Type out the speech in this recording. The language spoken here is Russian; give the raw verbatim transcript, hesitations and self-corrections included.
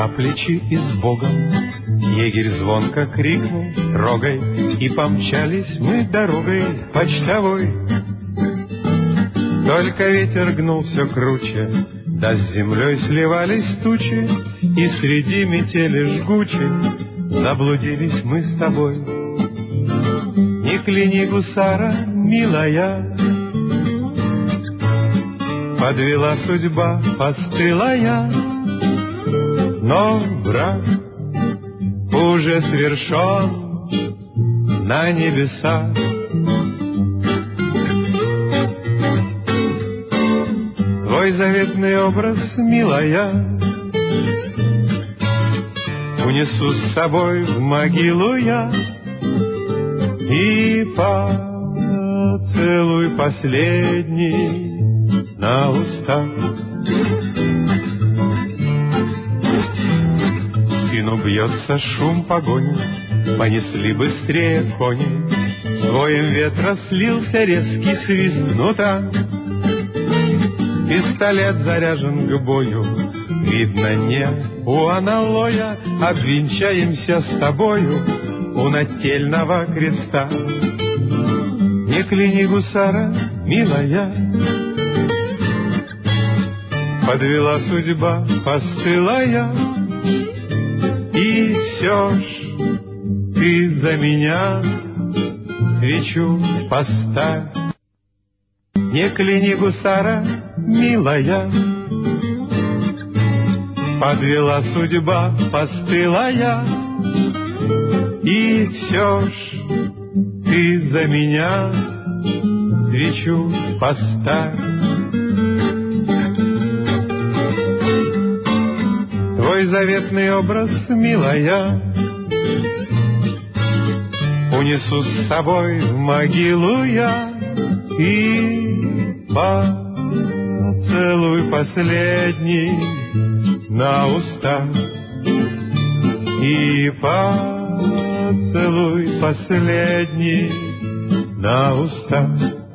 на плечи и с Богом. Егерь звонко крикнул: трогай! И помчались мы дорогой почтовой. Только ветер гнул все круче, да с землей сливались тучи, и среди метели жгучей заблудились мы с тобой. Не кляни гусара, милая, подвела судьба постылая, но брак уже свершен на небесах. Твой заветный образ, милая, унесу с собой в могилу я и поцелуй последний на уста. В спину бьется шум погони, понесли быстрее кони, с воем ветра слился резкий свист кнута. Пистолет заряжен к бою, видно не у аналоя, обвенчаемся с тобою у нательного креста. Не кляни гусара, милая, подвела судьба постылая, и все ж ты за меня свечу поставь. Не кляни гусара, милая, подвела судьба постылая, и все ж ты за меня свечу поставь. Твой заветный образ, милая, унесу с собой в могилу я и поцелуй последний на уста, и поцелуй последний на уста.